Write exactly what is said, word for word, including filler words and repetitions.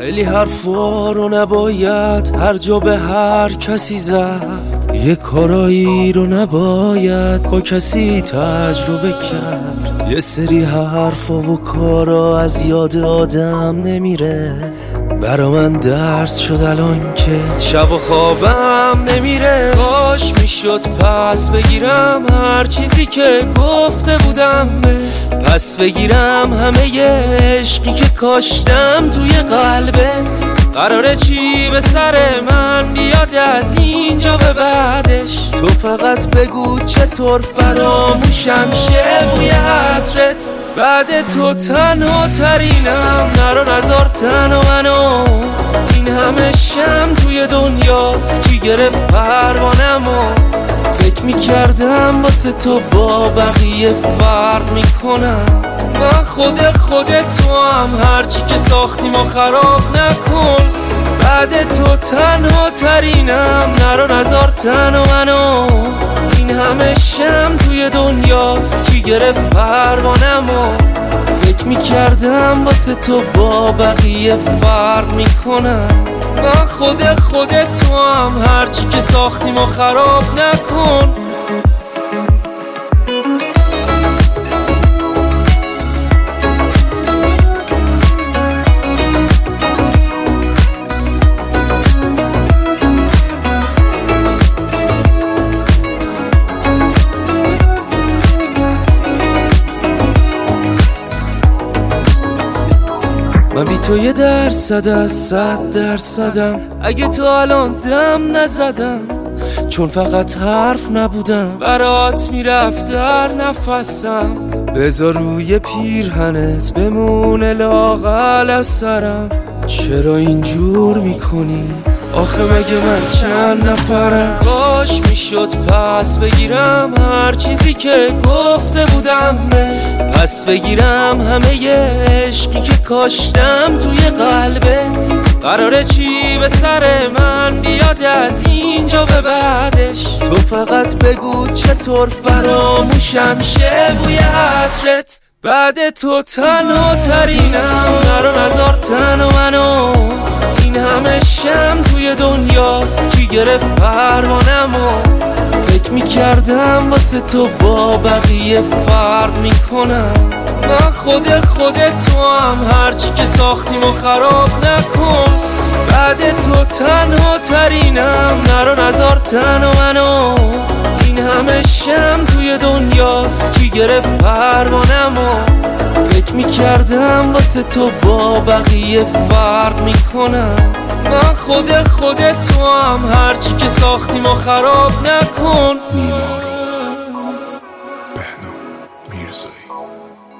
خیلی حرفا رو نباید هر جا به هر کسی زد، یه کارایی رو نباید با کسی تجربه کرد. یه سری حرفا و کارا از یاد آدم نمیره، برا من درس شد الان که شب و خوابم نمیره. کاش میشد پس بگیرم هر چیزی که گفته بودم، پس بگیرم همه ی عشقی که کاشتم توی قلبت. قراره چی به سر من بیاد از اینجا به بعدش؟ تو فقط بگو چطور فراموشم شه بوی عطرت. بعد تو تنها ترینم، نرو نزار تنها منو. این همه شم توی دنیاست، کی گرفت پروانمو؟ فکر میکردم واسه تو با بقیه فرق میکنم. من خود خود تو هم، هرچی که ساختیم و خراب نکن. بعد تو تنها ترینم، نرو نزار تنها منو. این همه شم توی دنیاست، کی گرفت پروانمو؟ فکر میکردم واسه تو با بقیه فرق میکنم. من خود خود تو هم، هرچی که ساختیم و خراب نکن. من بی تو یه درصد از صد درصدم، اگه تو الان دم نزدم. چون فقط حرف نبودم، برات میرفت در نفسم. بذار روی پیرهنت بمونه لاغل از سرم. چرا اینجور میکنی؟ آخه مگه من چند نفرم؟ کاش میشد پس بگیرم هر چیزی که گفته بودم، پس بگیرم همه ی عشقی که کاشتم توی قلبت. قراره چی به سر من بیاد از اینجا به بعدش؟ تو فقط بگو چطور فراموشم شه بوی عطرت. بعد تو تنها ترینم، نرو نزار تنها منو. این همه شم توی دنیاست، کی گرفت پروانمو؟ فکر میکردم واسه تو با بقیه فرق میکنم. من خود خود تو هم، هرچی که ساختیم و خراب نکن. بعد تو تنها ترینم، نرو نزار تنها منو. این همه شم توی دنیاست، کی گرفت پروانمو؟ فکر میکردم واسه تو با بقیه فرق میکنم. من خود خود تو هم، هرچی که ساختیم و خراب نکن. نیما رو بهنام میرزایی.